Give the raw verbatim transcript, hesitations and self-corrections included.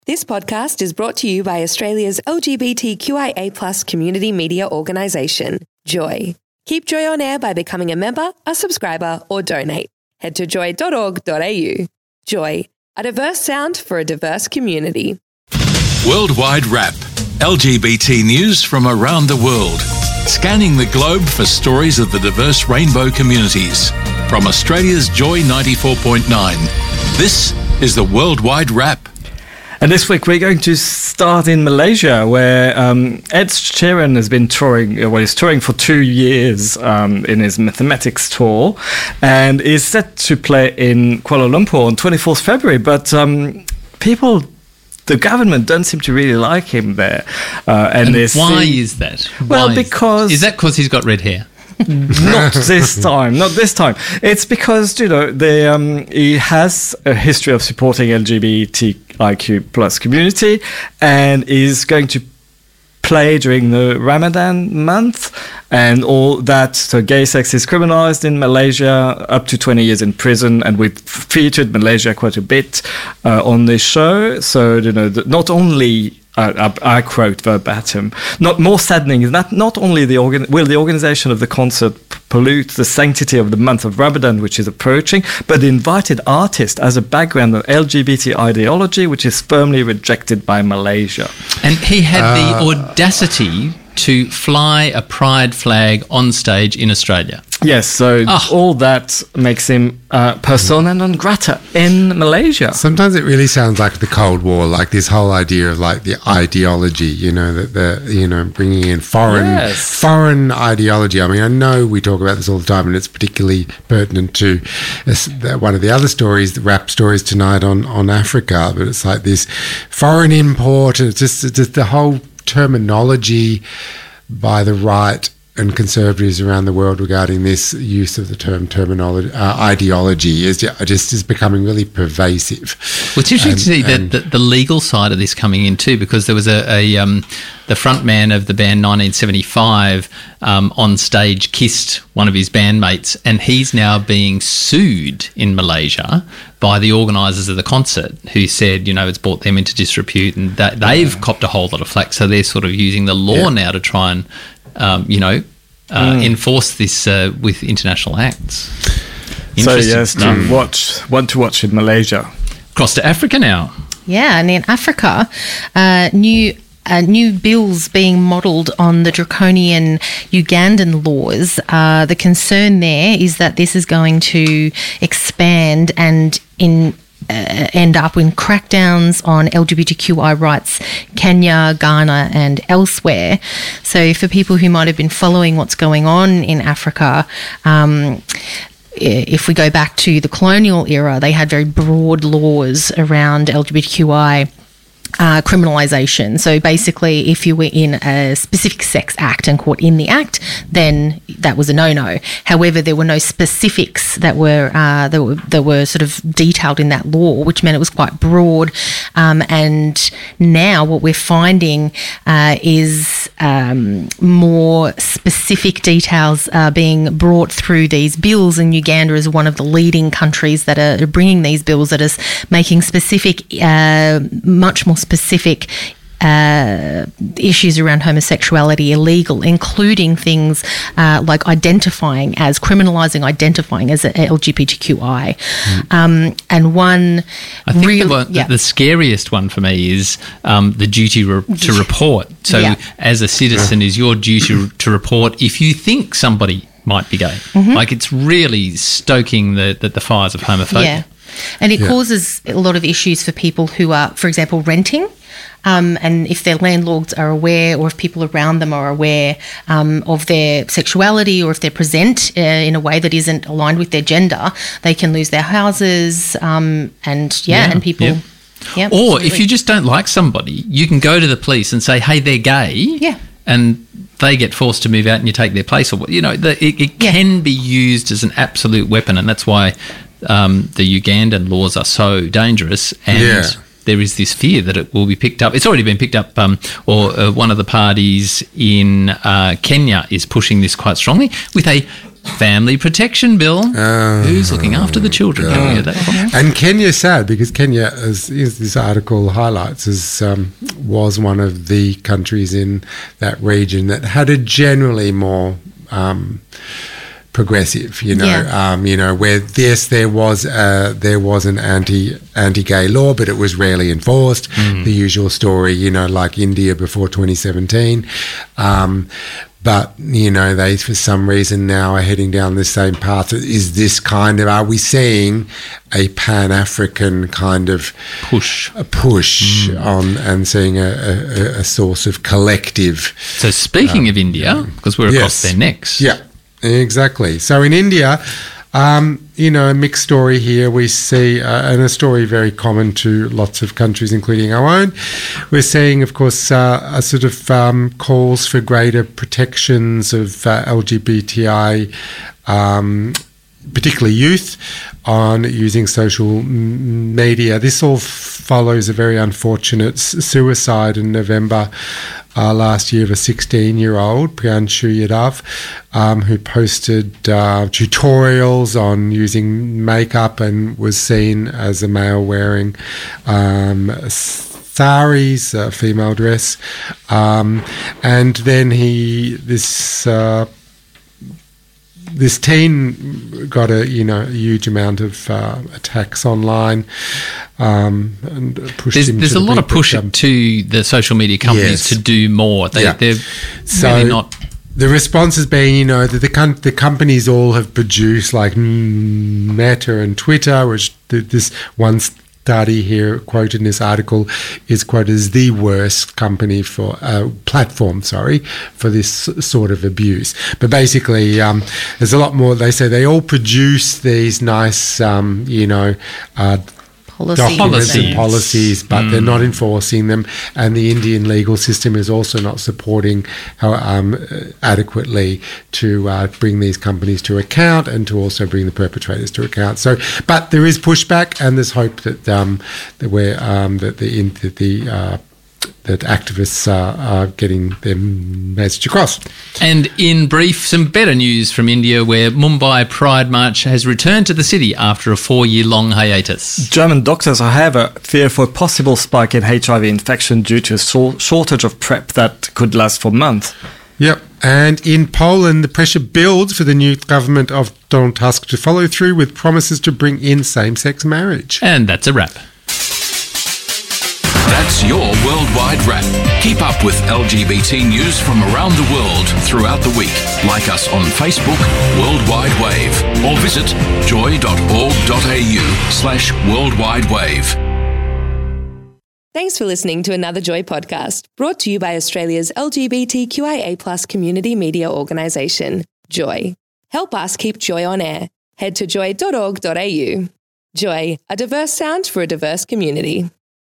This podcast is brought to you by Australia's L G B T Q I A plus community media organisation, Joy. Keep Joy on air by becoming a member, a subscriber, or donate. Head to joy dot org dot a u. Joy, a diverse sound for a diverse community. Worldwide Wrap. L G B T news from around the world. Scanning the globe for stories of the diverse rainbow communities. From Australia's Joy ninety-four point nine. This is the Worldwide Wrap. And this week we're going to start in Malaysia, where um, Ed Sheeran has been touring, well, he's touring for two years um, in his Mathematics tour, and is set to play in Kuala Lumpur on twenty-fourth of February. But um, people, the government don't seem to really like him there. Uh, and and why see, is that? Well, why because... Is, is that because he's got red hair? Not this time, not this time. It's because, you know, they, um, he has a history of supporting L G B T I Q plus community and is going to play during the Ramadan month and all that. So gay sex is criminalized in Malaysia, up to twenty years in prison, and we've featured Malaysia quite a bit uh, on this show. So, you know, the, not only... Uh, I, I quote verbatim. Not more saddening is that not only the organ- will the organisation of the concert p- pollute the sanctity of the month of Ramadan, which is approaching, but the invited artist has a background of L G B T ideology, which is firmly rejected by Malaysia. And he had Uh, the audacity to fly a pride flag on stage in Australia. Yes, so Oh. all that makes him uh, persona non grata in Malaysia. Sometimes it really sounds like the Cold War, like this whole idea of like the ideology, you know, that the you know bringing in foreign Yes. foreign ideology. I mean, I know we talk about this all the time, and it's particularly pertinent to this, the, one of the other stories, the rap stories tonight on on Africa. But it's like this foreign import. It's just, it's just the whole terminology by the right and conservatives around the world regarding this use of the term terminology, uh, ideology is just, just is becoming really pervasive. Well, it's interesting And- to see that and- the, the legal side of this coming in too, because there was a, a um, the front man of the band nineteen seventy-five um, on stage kissed one of his bandmates, and he's now being sued in Malaysia by the organisers of the concert, who said, you know, it's brought them into disrepute, and that they've copped a whole lot of flack. So they're sort of using the law Yeah. now to try and, um, you know, uh, Mm. enforce this uh, with international acts. So Interesting yes, stuff. to watch, want to watch in Malaysia. Across to Africa now. Yeah, and in Africa, uh, new uh, new bills being modelled on the draconian Ugandan laws. Uh, the concern there is that this is going to expand and in. Uh, end up in crackdowns on L G B T Q I rights, Kenya, Ghana, and elsewhere. So, for people who might have been following what's going on in Africa, um, if we go back to the colonial era, they had very broad laws around L G B T Q I uh, criminalisation. So basically, if you were in a specific sex act and caught in the act, then that was a no-no. However, there were no specifics that were uh, that were that were sort of detailed in that law, which meant it was quite broad. Um, and now what we're finding uh, is um, more specific details uh, being brought through these bills, and Uganda is one of the leading countries that are bringing these bills that is making specific, uh, much more specific uh, issues around homosexuality illegal, including things uh, like identifying as, criminalising identifying as a L G B T Q I. Mm. Um, and one I think really, the, one, yeah. the scariest one for me is um, the duty re- to report. So Yeah. as a citizen, is your duty to report if you think somebody might be gay. Mm-hmm. Like, it's really stoking the, the, the fires of homophobia. Yeah. And it Yeah. causes a lot of issues for people who are, for example, renting. Um, and if their landlords are aware, or if people around them are aware um, of their sexuality, or if they present uh, in a way that isn't aligned with their gender, they can lose their houses. Um, and yeah, Yeah, and people. yeah. Yeah, Or absolutely. if you just don't like somebody, you can go to the police and say, hey, they're gay. Yeah. And they get forced to move out and you take their place. Or what, you know, the, it, it Yeah. can be used as an absolute weapon. And that's why um, the Ugandan laws are so dangerous. And Yeah. there is this fear that it will be picked up. It's already been picked up, um, or uh, one of the parties in uh, Kenya is pushing this quite strongly with a Family Protection Bill. Oh, Who's looking after the children? Can we get that from? And Kenya, sad because Kenya, as, as this article highlights, is um, was one of the countries in that region that had a generally more um, progressive, you know, Yeah. um, you know, where yes, there was uh, there was an anti anti gay law, but it was rarely enforced. The usual story, you know, like India before twenty seventeen. Um, But, you know, they, for some reason now are heading down the same path. Is this kind of, are we seeing a Pan-African kind of Push. a push on and seeing a, a, a source of collective? So speaking of India, because we're across yes. their necks. Yeah, exactly. So in India, um, you know, a mixed story here. We see, uh, and a story very common to lots of countries, including our own. We're seeing, of course, uh, a sort of um, calls for greater protections of uh, L G B T I, um, particularly youth, on using social m- media. This all f- follows a very unfortunate s- suicide in November Uh, last year of a sixteen-year-old, Priyanshu Yadav, um, who posted uh, tutorials on using makeup and was seen as a male wearing um, saris, a female dress. Um, and then he, this... Uh, This teen got a you know a huge amount of uh, attacks online, um, and pushed There's, him. there's to a the lot of brink, push but, um, to the social media companies Yes. to do more. They, Yeah. They're So really not. the response has been, you know, that the com- the companies all have produced like mm, Meta and Twitter, which th- this one study here quoted in this article is quoted as the worst company for uh, platform, sorry, for this s- sort of abuse. But basically, um, there's a lot more. They say they all produce these nice, um, you know. Uh, Policies. documents and Policies. policies, but they're not enforcing them, and the Indian legal system is also not supporting how, um, adequately to uh, bring these companies to account and to also bring the perpetrators to account. So, but there is pushback, and there's hope that um, that we're um, that the in, that the uh, that activists are, are getting their message across. And in brief, some better news from India, where Mumbai Pride March has returned to the city after a four-year-long hiatus. German doctors, however, fear for a possible spike in H I V infection due to a shor- shortage of PrEP that could last for months. Yep. And in Poland, the pressure builds for the new government of Donald Tusk to follow through with promises to bring in same-sex marriage. And that's a wrap. That's your Worldwide Wrap. Keep up with L G B T news from around the world throughout the week. Like us on Facebook, Worldwide Wave, or visit joy.org.au slash Worldwide Wave. Thanks for listening to another Joy podcast, brought to you by Australia's L G B T Q I A plus community media organisation, Joy. Help us keep Joy on air. Head to joy dot org dot a u. Joy, a diverse sound for a diverse community.